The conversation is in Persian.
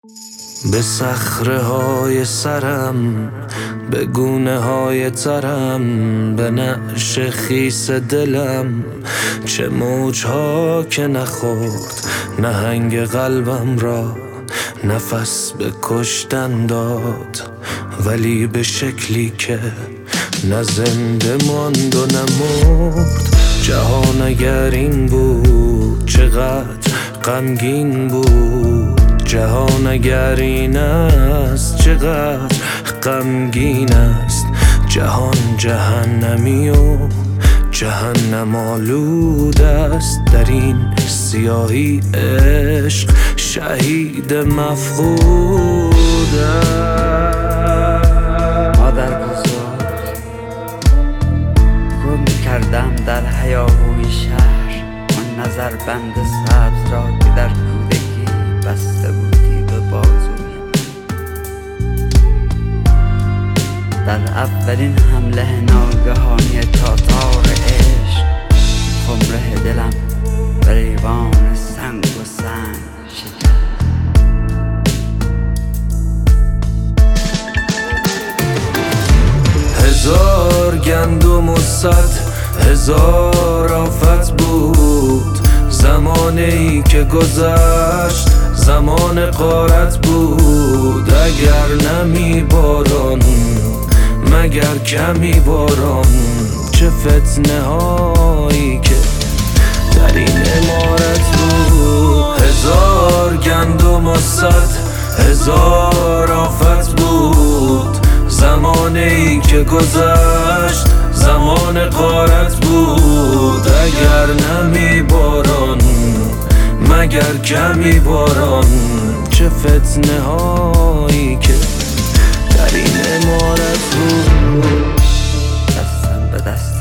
به صخره های سرم، به گونه های ترم، به نعش خیس دلم، چه موجها که نخورد نهنگ قلبم را نفس به کشتن داد، ولی به شکلی که نه زنده ماند و نمرد. جهان اگر این بود چقدر غمگین بود، جهان اگر این است چقدر غمگین است. جهان جهنمی و جهنم آلود است، در این سیاهی عشق شهید مفقود است. مادر بزرگ گم کردم در هیاهوی شهر، آن نظر بند سبز را که در کودکی بسته بودی به بازویم. در اولین حمله ناگهانی تاتار عشق، خمره دلم به ریوان سنگ و سنگ شکست. هزار گندم و 100 هزار آفت بود، زمانی که گذشت زمان غارت بود. اگر نمی باران مگر کمی باران، چه فتنه هایی که در این عمارت بود. هزار گندم و 100 هزار آفت بود، زمانی که گذشت زمان غارت بود. اگر نمی باران مگر کمی باران، چه فتنه هایی که در این عمارت بود. دستم به دست